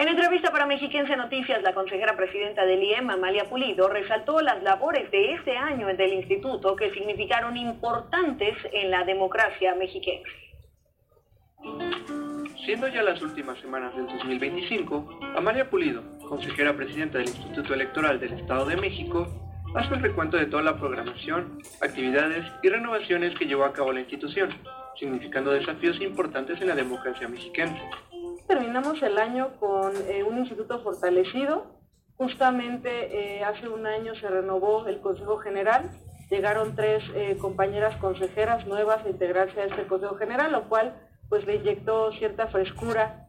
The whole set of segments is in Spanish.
En entrevista para Mexiquense Noticias, la consejera presidenta del IEM, Amalia Pulido, resaltó las labores de este año del instituto que significaron importantes en la democracia mexiquense. Siendo ya las últimas semanas del 2025, Amalia Pulido, consejera presidenta del Instituto Electoral del Estado de México, hace un recuento de toda la programación, actividades y renovaciones que llevó a cabo la institución, significando desafíos importantes en la democracia mexiquense. Terminamos el año con un instituto fortalecido. Justamente hace un año se renovó el Consejo General. Llegaron 3 compañeras consejeras nuevas a integrarse a este Consejo General, lo cual pues le inyectó cierta frescura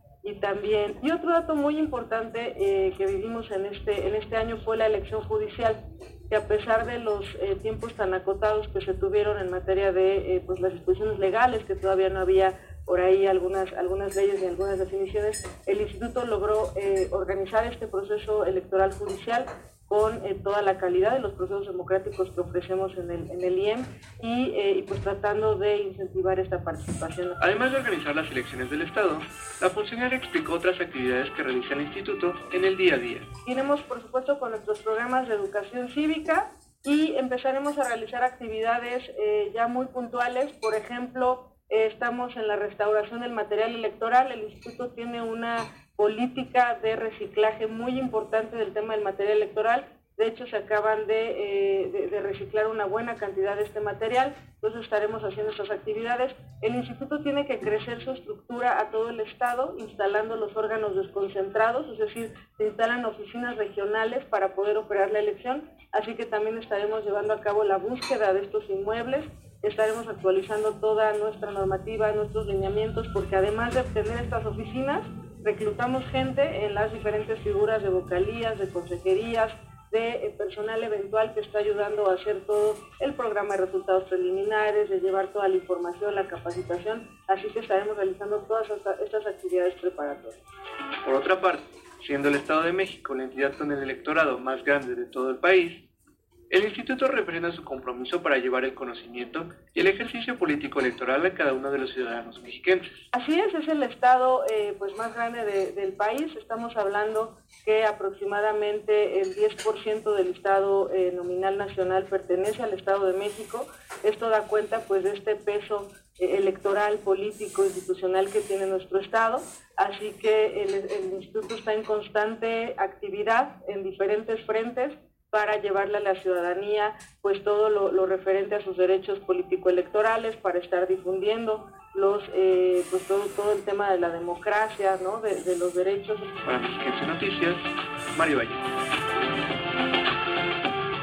y otro dato muy importante que vivimos en este año fue la elección judicial, que a pesar de los tiempos tan acotados que se tuvieron en materia de pues las disposiciones legales, que todavía no había por ahí algunas leyes y algunas definiciones, el instituto logró organizar este proceso electoral judicial con toda la calidad de los procesos democráticos que ofrecemos en el IEM y pues tratando de incentivar esta participación. Además de organizar las elecciones del Estado, la funcionaria explicó otras actividades que realiza el instituto en el día a día. Iremos, por supuesto, con nuestros programas de educación cívica y empezaremos a realizar actividades ya muy puntuales. Por ejemplo, estamos en la restauración del material electoral. El instituto tiene una política de reciclaje muy importante del tema del material electoral. De hecho, se acaban de reciclar una buena cantidad de este material, entonces estaremos haciendo estas actividades. El instituto tiene que crecer su estructura a todo el estado, instalando los órganos desconcentrados, es decir, se instalan oficinas regionales para poder operar la elección, así que también estaremos llevando a cabo la búsqueda de estos inmuebles. Estaremos actualizando toda nuestra normativa, nuestros lineamientos, porque además de obtener estas oficinas, reclutamos gente en las diferentes figuras de vocalías, de consejerías, de personal eventual que está ayudando a hacer todo el programa de resultados preliminares, de llevar toda la información, la capacitación, así que estaremos realizando todas estas actividades preparatorias. Por otra parte, siendo el Estado de México la entidad con el electorado más grande de todo el país, el instituto refrenda su compromiso para llevar el conocimiento y el ejercicio político electoral a cada uno de los ciudadanos mexiquenses. Así es el estado pues más grande del país. Estamos hablando que aproximadamente el 10% del estado nominal nacional pertenece al Estado de México. Esto da cuenta pues de este peso electoral, político, institucional que tiene nuestro estado. Así que el instituto está en constante actividad en diferentes frentes para llevarle a la ciudadanía pues todo lo referente a sus derechos político-electorales, para estar difundiendo pues todo el tema de la democracia, ¿no? de los derechos. Para Mexiquense Noticias, Mario Valle.